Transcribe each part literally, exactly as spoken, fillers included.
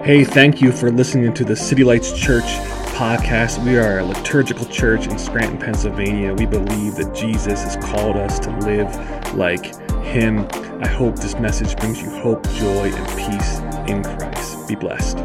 Hey, thank you for listening to the City Lights Church podcast. We are a liturgical church in Scranton, Pennsylvania. We believe that Jesus has called us to live like him. I hope this message brings you hope, joy, and peace in Christ. Be blessed.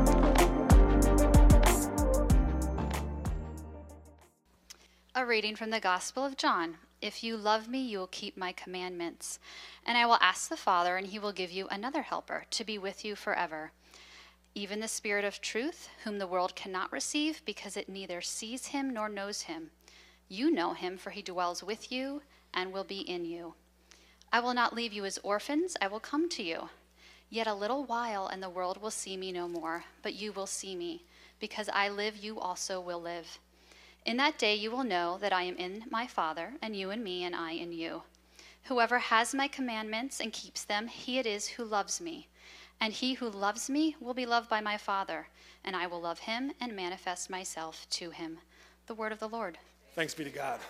A reading from the Gospel of John. If you love me, you will keep my commandments. And I will ask the Father, and he will give you another helper to be with you forever. Even the Spirit of truth, whom the world cannot receive because it neither sees him nor knows him. You know him, for he dwells with you and will be in you. I will not leave you as orphans, I will come to you. Yet a little while, and the world will see me no more, but you will see me. Because I live, you also will live. In that day you will know that I am in my Father, and you in me, and I in you. Whoever has my commandments and keeps them, he it is who loves me. And he who loves me will be loved by my Father, and I will love him and manifest myself to him. The word of the Lord. Thanks be to God.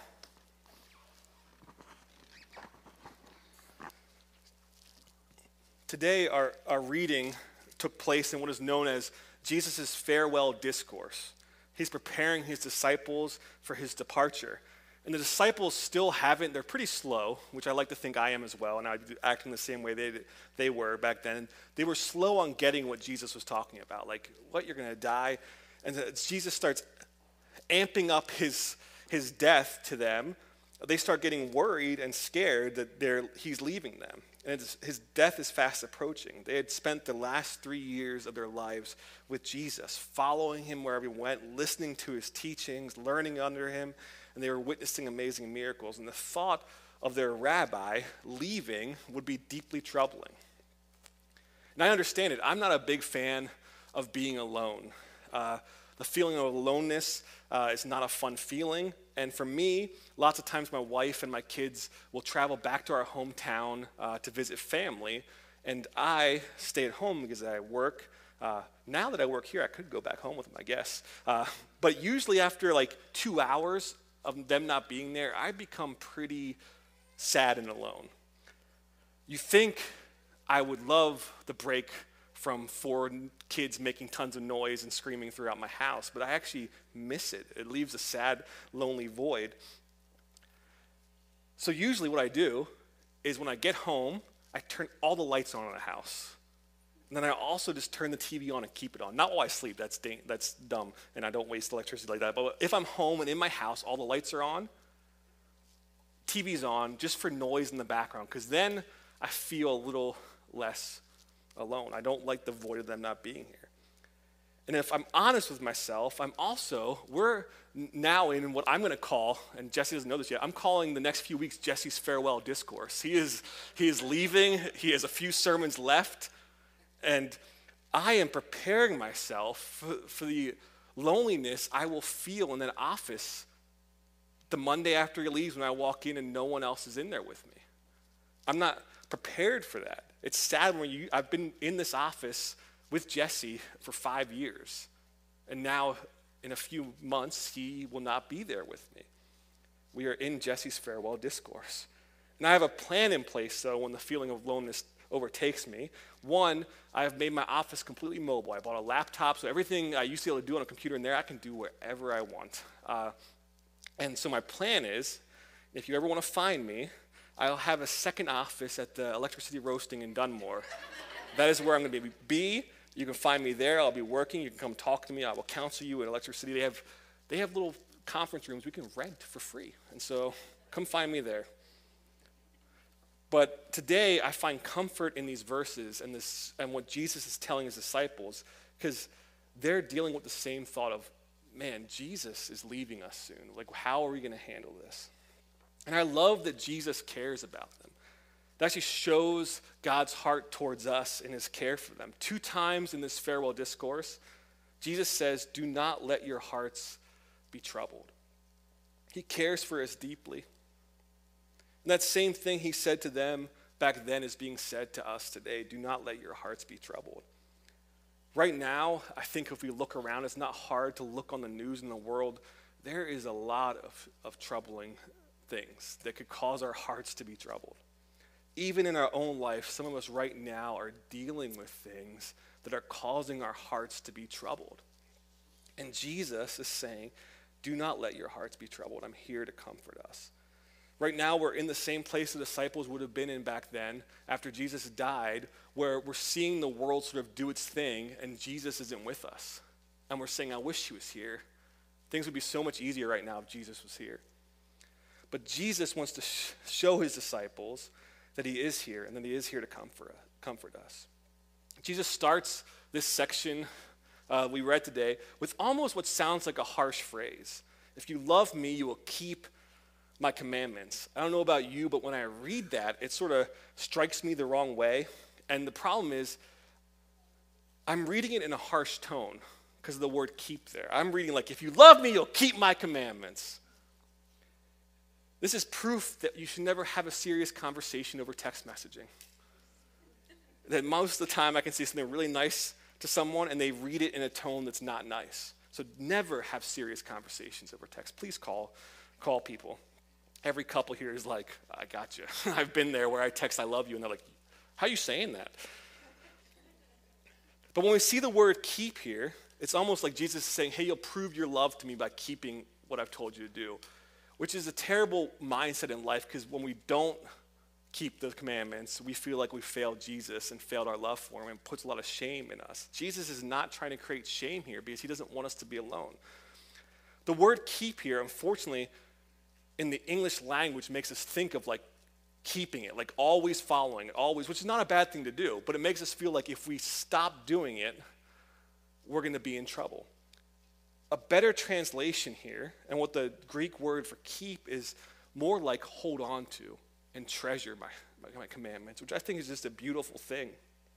Today, our, our reading took place in what is known as Jesus' farewell discourse. He's preparing his disciples for his departure. And the disciples still haven't, they're pretty slow, which I like to think I am as well, and I act in the same way they they were back then. They were slow on getting what Jesus was talking about, like, what, you're going to die? And as Jesus starts amping up his, his death to them, they start getting worried and scared that they're, he's leaving them. And it's, his death is fast approaching. They had spent the last three years of their lives with Jesus, following him wherever he went, listening to his teachings, learning under him, and they were witnessing amazing miracles. And the thought of their rabbi leaving would be deeply troubling. And I understand it. I'm not a big fan of being alone. Uh, the feeling of aloneness uh, is not a fun feeling. And for me, lots of times my wife and my kids will travel back to our hometown uh, to visit family, and I stay at home because I work. Uh, now that I work here, I could go back home with them, I guess. Uh, but usually after like two hours of them not being there, I become pretty sad and alone. You think I would love the break from four kids making tons of noise and screaming throughout my house, but I actually miss it. It leaves a sad, lonely void. So usually what I do is when I get home, I turn all the lights on in the house. And then I also just turn the T V on and keep it on. Not while I sleep, that's da- that's dumb, and I don't waste electricity like that. But if I'm home and in my house, all the lights are on, T V's on, just for noise in the background, because then I feel a little less alone. I don't like the void of them not being here. And if I'm honest with myself, I'm also, we're now in what I'm going to call, and Jesse doesn't know this yet, I'm calling the next few weeks Jesse's farewell discourse. He is, he is leaving. He has a few sermons left. And I am preparing myself for, for the loneliness I will feel in that office the Monday after he leaves when I walk in and no one else is in there with me. I'm not prepared for that. It's sad when you, I've been in this office with Jesse for five years, and now in a few months he will not be there with me. We are in Jesse's farewell discourse. And I have a plan in place, so when the feeling of loneliness overtakes me. One, I have made my office completely mobile. I bought a laptop, so everything I used to be able to do on a computer in there, I can do wherever I want. Uh, and so my plan is, if you ever want to find me, I'll have a second office at the Electric City Roasting in Dunmore. That is where I'm going to be. B, you can find me there. I'll be working. You can come talk to me. I will counsel you at Electric City. They have, they have little conference rooms we can rent for free. And so come find me there. But today, I find comfort in these verses and this and what Jesus is telling his disciples, because they're dealing with the same thought of, man, Jesus is leaving us soon. Like, how are we going to handle this? And I love that Jesus cares about them. It actually shows God's heart towards us in his care for them. Two times in this farewell discourse, Jesus says, do not let your hearts be troubled. He cares for us deeply. And that same thing he said to them back then is being said to us today. Do not let your hearts be troubled. Right now, I think if we look around, it's not hard to look on the news in the world. There is a lot of, of troubling things that could cause our hearts to be troubled. Even in our own life, some of us right now are dealing with things that are causing our hearts to be troubled. And Jesus is saying, do not let your hearts be troubled. I'm here to comfort us. Right now, we're in the same place the disciples would have been in back then after Jesus died, where we're seeing the world sort of do its thing, and Jesus isn't with us. And we're saying, I wish he was here. Things would be so much easier right now if Jesus was here. But Jesus wants to sh- show his disciples that he is here, and that he is here to comfort, comfort us. Jesus starts this section uh, we read today with almost what sounds like a harsh phrase. If you love me, you will keep my commandments. I don't know about you, but when I read that, it sort of strikes me the wrong way. And the problem is, I'm reading it in a harsh tone because of the word keep there. I'm reading like, if you love me, you'll keep my commandments. This is proof that you should never have a serious conversation over text messaging. That most of the time I can say something really nice to someone and they read it in a tone that's not nice. So never have serious conversations over text. Please call, call people. Every couple here is like, I got you. I've been there where I text, I love you, and they're like, how are you saying that? But when we see the word keep here, it's almost like Jesus is saying, hey, you'll prove your love to me by keeping what I've told you to do, which is a terrible mindset in life, because when we don't keep the commandments, we feel like we failed Jesus and failed our love for him, and puts a lot of shame in us. Jesus is not trying to create shame here because he doesn't want us to be alone. The word keep here, unfortunately, in the English language makes us think of like keeping it, like always following it, always, which is not a bad thing to do, but it makes us feel like if we stop doing it, we're going to be in trouble. A better translation here, and what the Greek word for keep is more like hold on to and treasure my, my, my commandments, which I think is just a beautiful thing.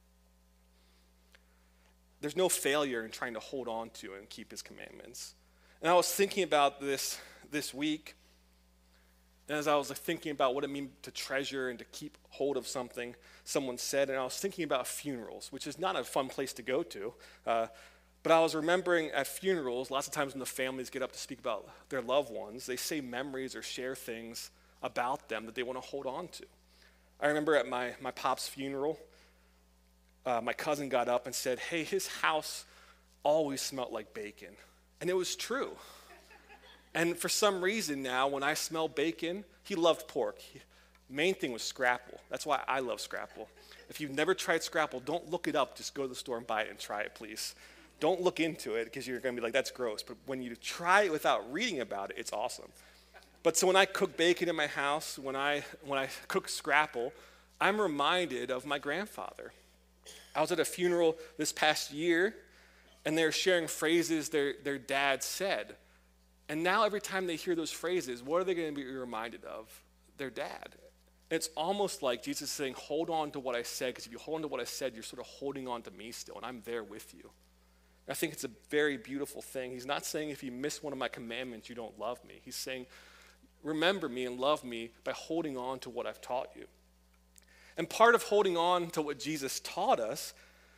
There's no failure in trying to hold on to and keep his commandments. And I was thinking about this this week, and as I was thinking about what it means to treasure and to keep hold of something someone said, and I was thinking about funerals, which is not a fun place to go to. Uh, but I was remembering at funerals, lots of times when the families get up to speak about their loved ones, they say memories or share things about them that they want to hold on to. I remember at my, my pop's funeral, uh, my cousin got up and said, hey, his house always smelled like bacon. And it was true. And for some reason now, when I smell bacon, he loved pork. He, main thing was Scrapple. That's why I love Scrapple. If you've never tried Scrapple, don't look it up. Just go to the store and buy it and try it, please. Don't look into it because you're going to be like, that's gross. But when you try it without reading about it, it's awesome. But so when I cook bacon in my house, when I when I cook Scrapple, I'm reminded of my grandfather. I was at a funeral this past year, and they were sharing phrases their, their dad said. And now every time they hear those phrases, what are they going to be reminded of? Their dad. It's almost like Jesus is saying, hold on to what I said, because if you hold on to what I said, you're sort of holding on to me still, and I'm there with you. I think it's a very beautiful thing. He's not saying if you miss one of my commandments, you don't love me. He's saying, remember me and love me by holding on to what I've taught you. And part of holding on to what Jesus taught us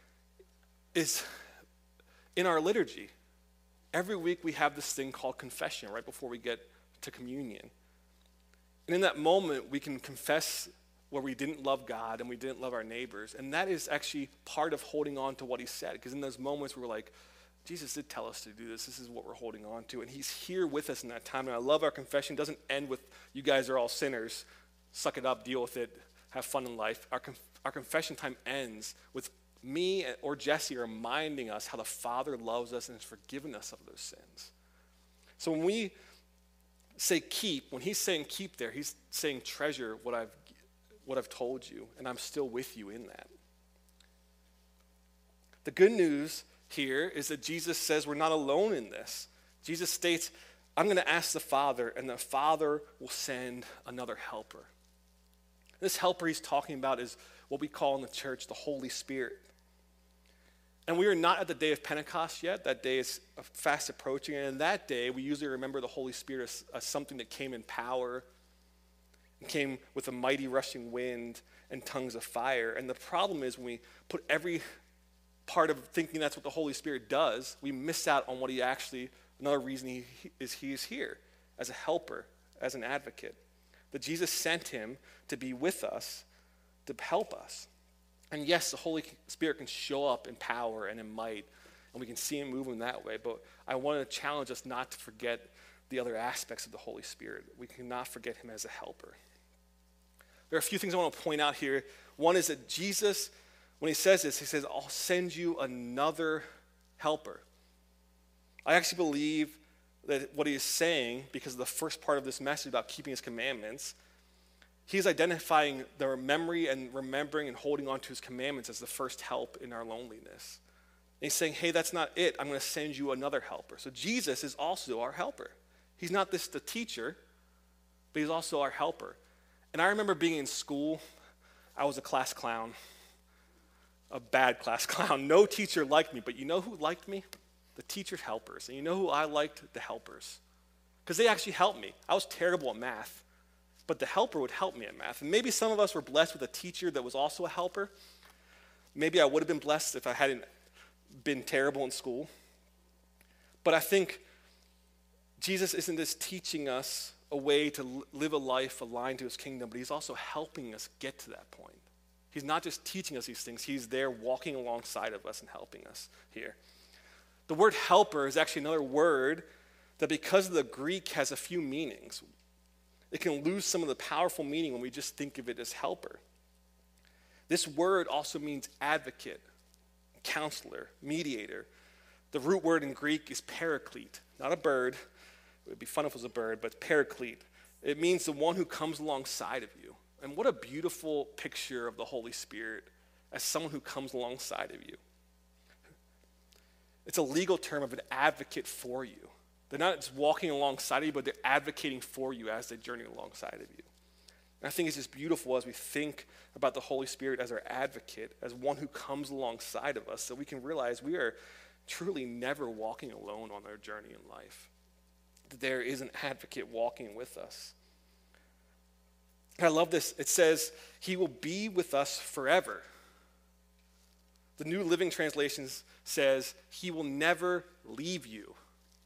is in our liturgy. Every week we have this thing called confession right before we get to communion. And in that moment, we can confess where we didn't love God and we didn't love our neighbors. And that is actually part of holding on to what he said. Because in those moments, we're like, Jesus did tell us to do this. This is what we're holding on to. And he's here with us in that time. And I love our confession. It doesn't end with, you guys are all sinners. Suck it up, deal with it, have fun in life. Our, conf- our confession time ends with me or Jesse reminding us how the Father loves us and has forgiven us of those sins. So when we say keep, when he's saying keep there, he's saying treasure what I've what I've told you, and I'm still with you in that. The good news here is that Jesus says we're not alone in this. Jesus states, I'm going to ask the Father, and the Father will send another helper. This helper he's talking about is what we call in the church the Holy Spirit. And we are not at the day of Pentecost yet. That day is fast approaching. And in that day, we usually remember the Holy Spirit as, as something that came in power, and came with a mighty rushing wind and tongues of fire. And the problem is when we put every part of thinking that's what the Holy Spirit does, we miss out on what he actually, another reason he is he is here, as a helper, as an advocate. That Jesus sent him to be with us, to help us. And yes, the Holy Spirit can show up in power and in might, and we can see him moving that way. But I want to challenge us not to forget the other aspects of the Holy Spirit. We cannot forget him as a helper. There are a few things I want to point out here. One is that Jesus, when he says this, he says, I'll send you another helper. I actually believe that what he is saying, because of the first part of this message about keeping his commandments, he's identifying the memory and remembering and holding on to his commandments as the first help in our loneliness. And he's saying, hey, that's not it. I'm going to send you another helper. So Jesus is also our helper. He's not just the teacher, but he's also our helper. And I remember being in school, I was a class clown, a bad class clown. No teacher liked me, but you know who liked me? The teacher's helpers. And you know who I liked? The helpers. Because they actually helped me. I was terrible at math, but the helper would help me at math. And maybe some of us were blessed with a teacher that was also a helper. Maybe I would have been blessed if I hadn't been terrible in school. But I think Jesus isn't just teaching us a way to live a life aligned to his kingdom, but he's also helping us get to that point. He's not just teaching us these things. He's there walking alongside of us and helping us here. The word helper is actually another word that, because of the Greek, has a few meanings. It can lose some of the powerful meaning when we just think of it as helper. This word also means advocate, counselor, mediator. The root word in Greek is paraclete, not a bird. It would be fun if it was a bird, but paraclete. It means the one who comes alongside of you. And what a beautiful picture of the Holy Spirit as someone who comes alongside of you. It's a legal term of an advocate for you. They're not just walking alongside of you, but they're advocating for you as they journey alongside of you. And I think it's just beautiful as we think about the Holy Spirit as our advocate, as one who comes alongside of us, so we can realize we are truly never walking alone on our journey in life. That there is an advocate walking with us. And I love this. It says, he will be with us forever. The New Living Translation says, he will never leave you.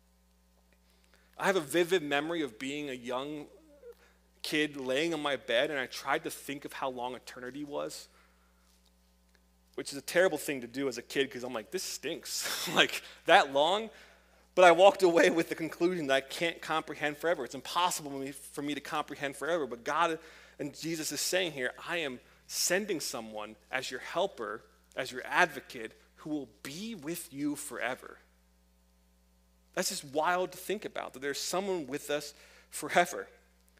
I have a vivid memory of being a young kid laying on my bed, and I tried to think of how long eternity was, which is a terrible thing to do as a kid, because I'm like, this stinks. Like, that long? But I walked away with the conclusion that I can't comprehend forever. It's impossible for me to comprehend forever. But God and Jesus is saying here, I am sending someone as your helper, as your advocate, who will be with you forever. That's just wild to think about, that there's someone with us forever.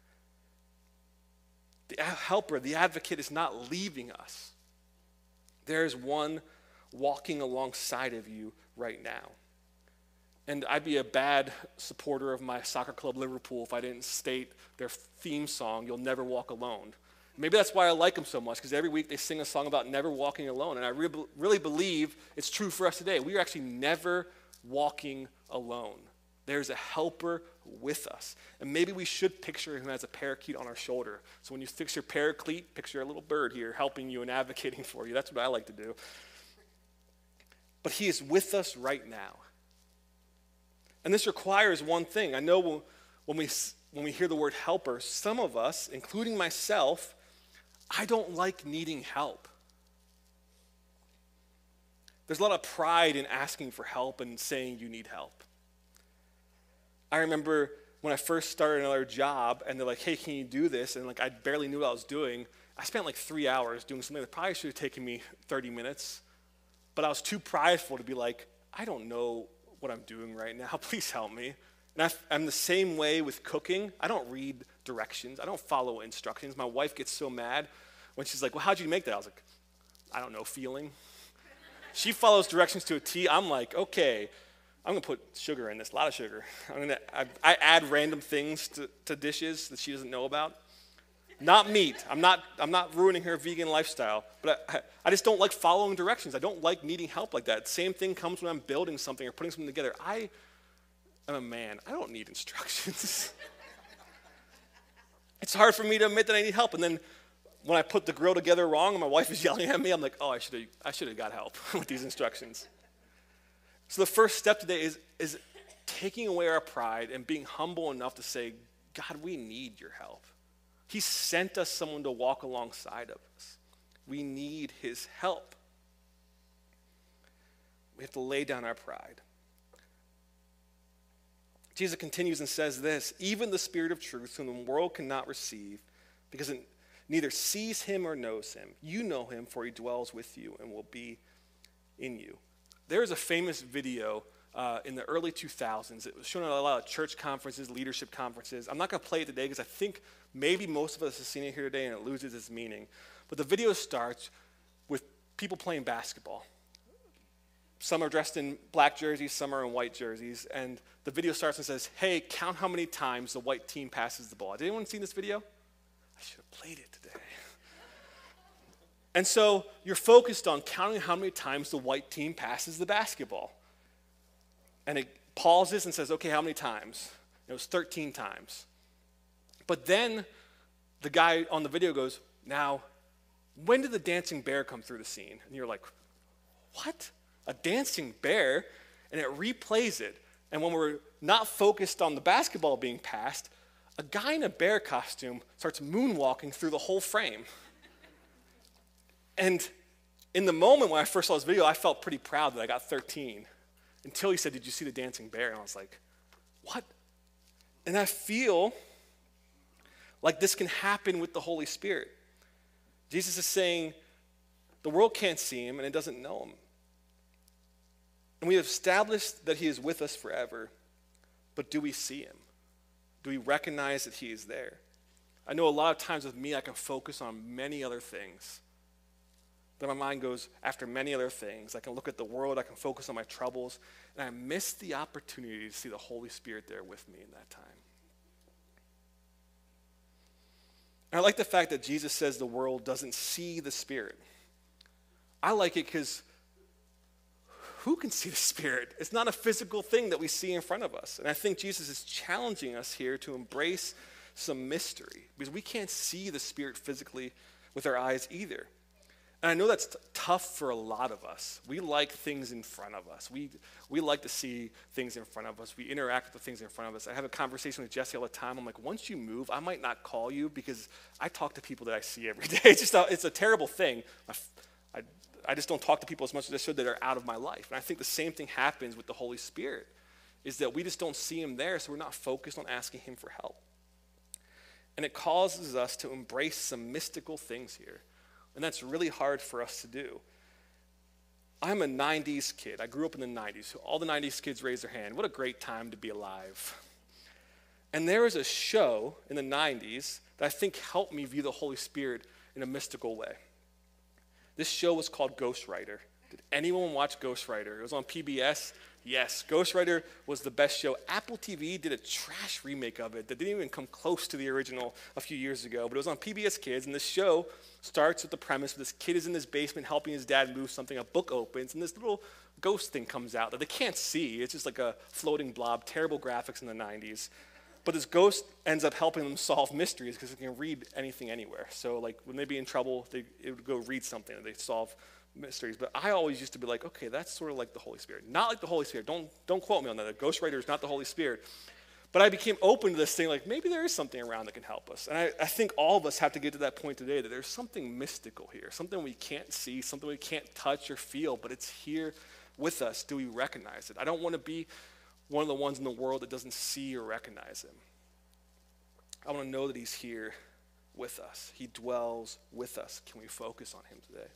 The helper, the advocate, is not leaving us. There is one walking alongside of you right now. And I'd be a bad supporter of my soccer club, Liverpool, if I didn't state their theme song, You'll Never Walk Alone. Maybe that's why I like them so much, because every week they sing a song about never walking alone. And I re- really believe it's true for us today. We are actually never walking alone. There's a helper with us. And maybe we should picture him as a parakeet on our shoulder. So when you fix your paraclete, picture a little bird here helping you and advocating for you. That's what I like to do. But he is with us right now. And this requires one thing. I know when we, when we hear the word helper, some of us, including myself, I don't like needing help. There's a lot of pride in asking for help and saying you need help. I remember when I first started another job and they're like, hey, can you do this? And like I barely knew what I was doing. I spent like three hours doing something that probably should have taken me thirty minutes. But I was too prideful to be like, I don't know what I'm doing right now. Please help me. And I, I'm the same way with cooking. I don't read directions. I don't follow instructions. My wife gets so mad when she's like, well, how'd you make that? I was like, I don't know, feeling. She follows directions to a T. I'm like, okay, I'm going to put sugar in this, a lot of sugar. I'm gonna, I, I add random things to, to dishes that she doesn't know about. Not meat. I'm not, I'm not ruining her vegan lifestyle. But I, I just don't like following directions. I don't like needing help like that. Same thing comes when I'm building something or putting something together. I am a man. I don't need instructions. It's hard for me to admit that I need help. And then when I put the grill together wrong and my wife is yelling at me, I'm like, oh, I should have I should have got help with these instructions. So the first step today is, is taking away our pride and being humble enough to say, God, we need your help. He sent us someone to walk alongside of us. We need his help. We have to lay down our pride. Jesus continues and says this, even the Spirit of truth, whom the world cannot receive, because it neither sees him or knows him. You know him, for he dwells with you and will be in you. There is a famous video uh, in the early two thousands. It was shown at a lot of church conferences, leadership conferences. I'm not going to play it today because I think maybe most of us have seen it here today and it loses its meaning. But the video starts with people playing basketball. Some are dressed in black jerseys, some are in white jerseys. And the video starts and says, hey, count how many times the white team passes the ball. Has anyone seen this video? I should have played it today. And so you're focused on counting how many times the white team passes the basketball. And it pauses and says, okay, how many times? It was thirteen times. But then the guy on the video goes, now, when did the dancing bear come through the scene? And you're like, what? A dancing bear? And it replays it. And when we're not focused on the basketball being passed, a guy in a bear costume starts moonwalking through the whole frame. And in the moment when I first saw this video, I felt pretty proud that I got thirteen. Until he said, did you see the dancing bear? And I was like, what? And I feel like this can happen with the Holy Spirit. Jesus is saying the world can't see him and it doesn't know him. And we have established that he is with us forever, but do we see him? Do we recognize that he is there? I know a lot of times with me, I can focus on many other things. Then my mind goes after many other things. I can look at the world, I can focus on my troubles, and I miss the opportunity to see the Holy Spirit there with me in that time. And I like the fact that Jesus says the world doesn't see the Spirit. I like it because who can see the Spirit? It's not a physical thing that we see in front of us. And I think Jesus is challenging us here to embrace some mystery because we can't see the Spirit physically with our eyes either. And I know that's t- tough for a lot of us. We like things in front of us. We we like to see things in front of us. We interact with the things in front of us. I have a conversation with Jesse all the time. I'm like, once you move, I might not call you because I talk to people that I see every day. It's just a, it's a terrible thing. I, I, I just don't talk to people as much as I should that are out of my life. And I think the same thing happens with the Holy Spirit, is that we just don't see him there, so we're not focused on asking him for help. And it causes us to embrace some mystical things here. And that's really hard for us to do. I'm a nineties kid. I grew up in the nineties. All the nineties kids raise their hand. What a great time to be alive. And there was a show in the nineties that I think helped me view the Holy Spirit in a mystical way. This show was called Ghost Rider. Did anyone watch Ghost Rider? It was on P B S. Yes, Ghost Rider was the best show. Apple T V did a trash remake of it that didn't even come close to the original a few years ago, but it was on P B S Kids, and this show starts with the premise where this kid is in his basement helping his dad move something, a book opens, and this little ghost thing comes out that they can't see. It's just like a floating blob, terrible graphics in the nineties. But this ghost ends up helping them solve mysteries because they can read anything anywhere. So like when they'd be in trouble, they it would go read something and they'd solve mysteries. But I always used to be like, okay, that's sort of like the Holy Spirit. Not like the Holy Spirit. Don't don't quote me on that. The Ghost Rider is not the Holy Spirit. But I became open to this thing, like maybe there is something around that can help us. And I, I think all of us have to get to that point today that there's something mystical here, something we can't see, something we can't touch or feel, but it's here with us. Do we recognize it? I don't want to be one of the ones in the world that doesn't see or recognize him. I want to know that he's here with us. He dwells with us. Can we focus on him today?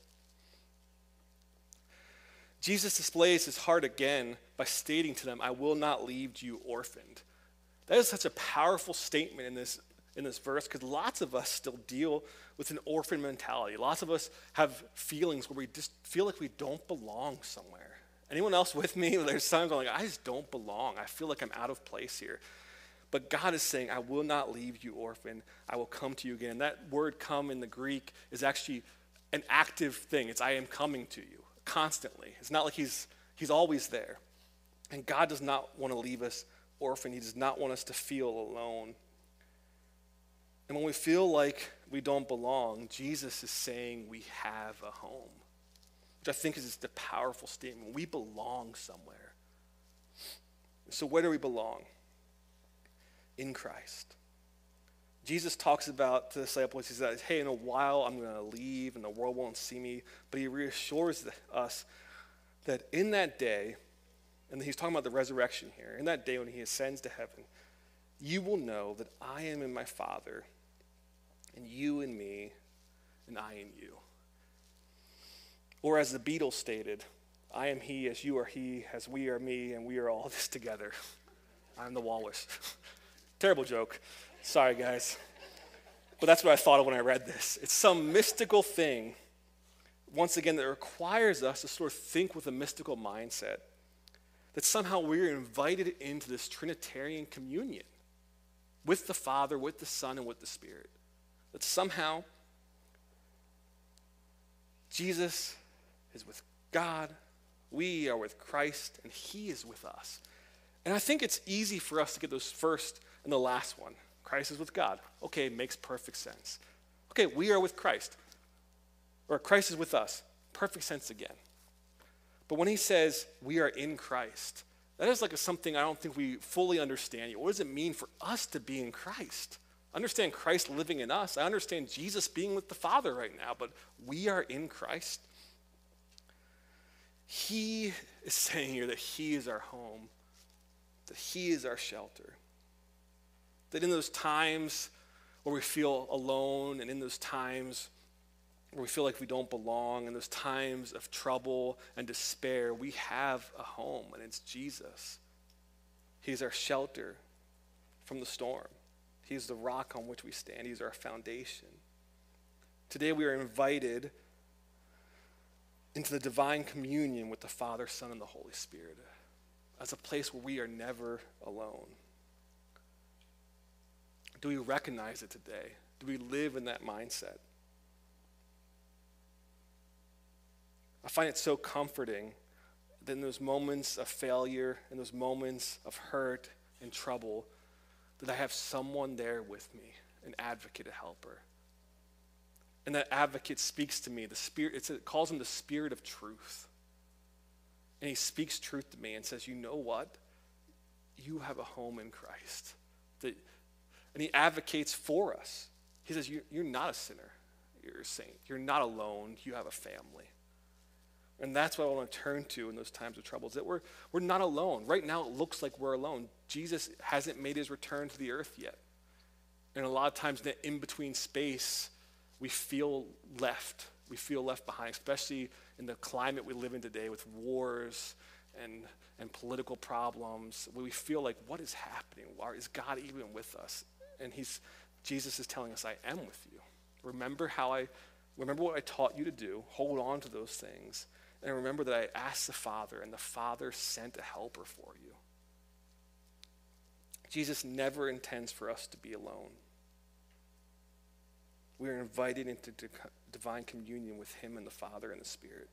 Jesus displays his heart again by stating to them, I will not leave you orphaned. That is such a powerful statement in this, in this verse because lots of us still deal with an orphan mentality. Lots of us have feelings where we just feel like we don't belong somewhere. Anyone else with me? There's times I'm like, I just don't belong. I feel like I'm out of place here. But God is saying, I will not leave you orphan. I will come to you again. And that word come in the Greek is actually an active thing. It's I am coming to you constantly. It's not like he's he's always there. And God does not want to leave us orphan. He does not want us to feel alone. And when we feel like we don't belong, Jesus is saying we have a home, which I think is just a powerful statement. We belong somewhere. So where do we belong? In Christ. Jesus talks about to the disciples, he says, hey, in a while I'm going to leave and the world won't see me. But he reassures us that in that day, and he's talking about the resurrection here, in that day when he ascends to heaven, you will know that I am in my Father, and you in me, and I in you. Or as the Beatles stated, I am he as you are he, as we are me, and we are all this together. I'm the walrus. Terrible joke. Sorry, guys. But that's what I thought of when I read this. It's some mystical thing, once again, that requires us to sort of think with a mystical mindset, that somehow we're invited into this Trinitarian communion with the Father, with the Son, and with the Spirit. That somehow Jesus is with God, we are with Christ, and he is with us. And I think it's easy for us to get those first and the last one. Christ is with God. Okay, makes perfect sense. Okay, we are with Christ. Or Christ is with us. Perfect sense again. But when he says we are in Christ, that is like a, something I don't think we fully understand yet. What does it mean for us to be in Christ? I understand Christ living in us. I understand Jesus being with the Father right now, but we are in Christ. He is saying here that he is our home, that he is our shelter. That in those times where we feel alone, and in those times where we feel like we don't belong, in those times of trouble and despair, we have a home, and it's Jesus. He's our shelter from the storm. He's the rock on which we stand. He's our foundation. Today we are invited into the divine communion with the Father, Son, and the Holy Spirit as a place where we are never alone. Do we recognize it today? Do we live in that mindset? I find it so comforting that in those moments of failure, in those moments of hurt and trouble, that I have someone there with me, an advocate, a helper. And that advocate speaks to me. The Spirit, it's, it calls him the Spirit of truth. And he speaks truth to me and says, you know what? You have a home in Christ. That, and he advocates for us. He says, you, you're not a sinner. You're a saint. You're not alone. You have a family. And that's what I want to turn to in those times of trouble, is that we're, we're not alone. Right now it looks like we're alone. Jesus hasn't made his return to the earth yet. And a lot of times in that in-between space, we feel left. We feel left behind, especially in the climate we live in today with wars and, and political problems. We feel like, what is happening? Why is God even with us? And he's, Jesus is telling us, I am with you. Remember how I, remember what I taught you to do. Hold on to those things. And remember that I asked the Father, and the Father sent a helper for you. Jesus never intends for us to be alone. We are invited into divine communion with him and the Father and the Spirit.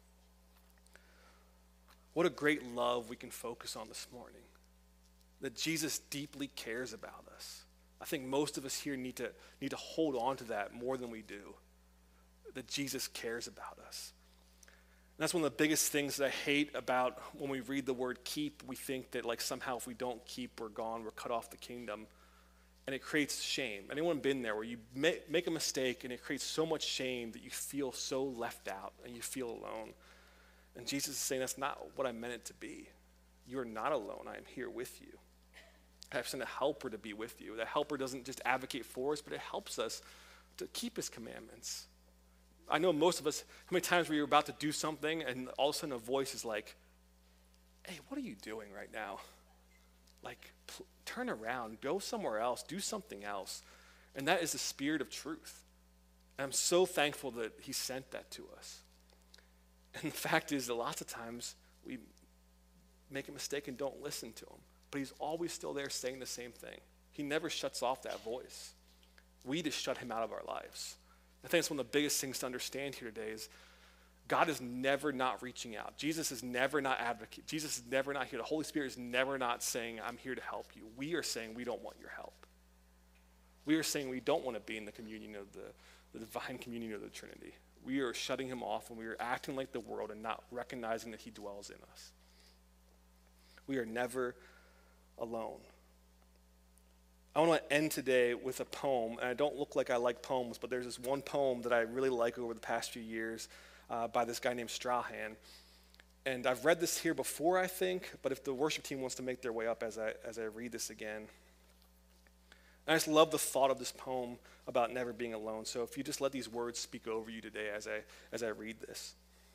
What a great love we can focus on this morning. That Jesus deeply cares about us. I think most of us here need to, need to hold on to that more than we do. That Jesus cares about us. And that's one of the biggest things that I hate about when we read the word keep. We think that like somehow if we don't keep, we're gone, we're cut off the kingdom. And it creates shame. Anyone been there where you make, make a mistake and it creates so much shame that you feel so left out and you feel alone? And Jesus is saying, that's not what I meant it to be. You are not alone. I am here with you. I have sent a helper to be with you. That helper doesn't just advocate for us, but it helps us to keep his commandments. I know most of us, how many times where you're about to do something and all of a sudden a voice is like, hey, what are you doing right now? Like, pl- turn around, go somewhere else, do something else. And that is the Spirit of truth. And I'm so thankful that he sent that to us. And the fact is that lots of times we make a mistake and don't listen to him. But he's always still there saying the same thing. He never shuts off that voice. We just shut him out of our lives. I think it's one of the biggest things to understand here today is God is never not reaching out. Jesus is never not advocating. Jesus is never not here. The Holy Spirit is never not saying, I'm here to help you. We are saying we don't want your help. We are saying we don't want to be in the communion of the, the divine communion of the Trinity. We are shutting him off and we are acting like the world and not recognizing that he dwells in us. We are never alone. I want to end today with a poem, and I don't look like I like poems, but there's this one poem that I really like over the past few years uh, by this guy named Strahan. And I've read this here before, I think, but if the worship team wants to make their way up as I as I read this again. I just love the thought of this poem about never being alone. So if you just let these words speak over you today as I as I read this.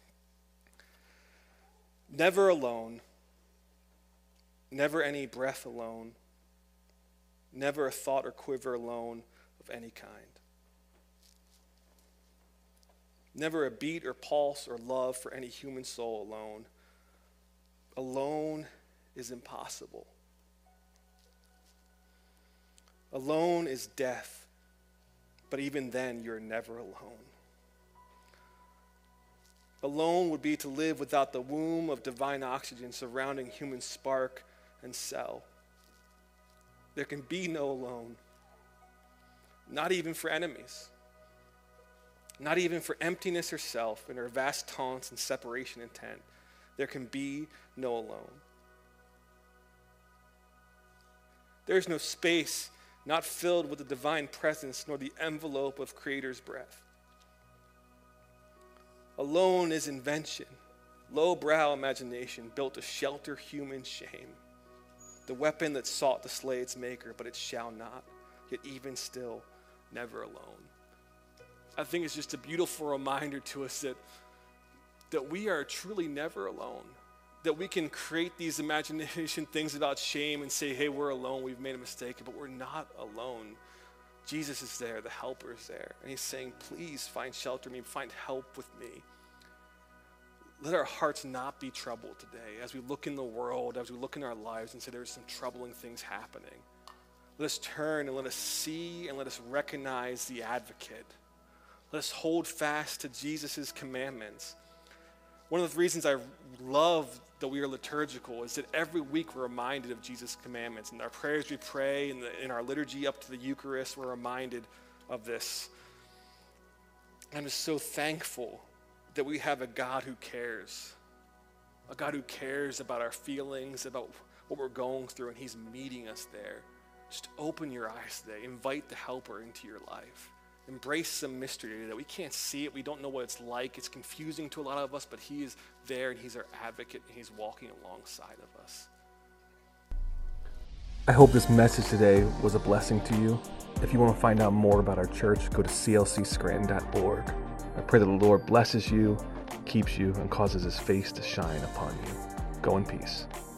Never alone, never any breath alone, never a thought or quiver alone of any kind. Never a beat or pulse or love for any human soul alone. Alone is impossible. Alone is death, but even then you're never alone. Alone would be to live without the womb of divine oxygen surrounding human spark and cell. There can be no alone, not even for enemies, not even for emptiness herself and her vast taunts and separation intent. There can be no alone. There is no space not filled with the divine presence nor the envelope of Creator's breath. Alone is invention, low-brow imagination built to shelter human shame. The weapon that sought to slay its maker, but it shall not, yet even still, never alone. I think it's just a beautiful reminder to us that, that we are truly never alone. That we can create these imagination things about shame and say, hey, we're alone, we've made a mistake, but we're not alone. Jesus is there, the helper is there. And he's saying, please find shelter in me, find help with me. Let our hearts not be troubled today as we look in the world, as we look in our lives and say there's some troubling things happening. Let us turn and let us see and let us recognize the advocate. Let us hold fast to Jesus' commandments. One of the reasons I love that we are liturgical is that every week we're reminded of Jesus' commandments. In our prayers we pray, in, the, in our liturgy up to the Eucharist, we're reminded of this. I'm just so thankful that we have a God who cares. A God who cares about our feelings, about what we're going through, and he's meeting us there. Just open your eyes today. Invite the helper into your life. Embrace some mystery that we can't see it. We don't know what it's like. It's confusing to a lot of us, but he is there and he's our advocate and he's walking alongside of us. I hope this message today was a blessing to you. If you want to find out more about our church, go to c l c scranton dot org. I pray that the Lord blesses you, keeps you, and causes his face to shine upon you. Go in peace.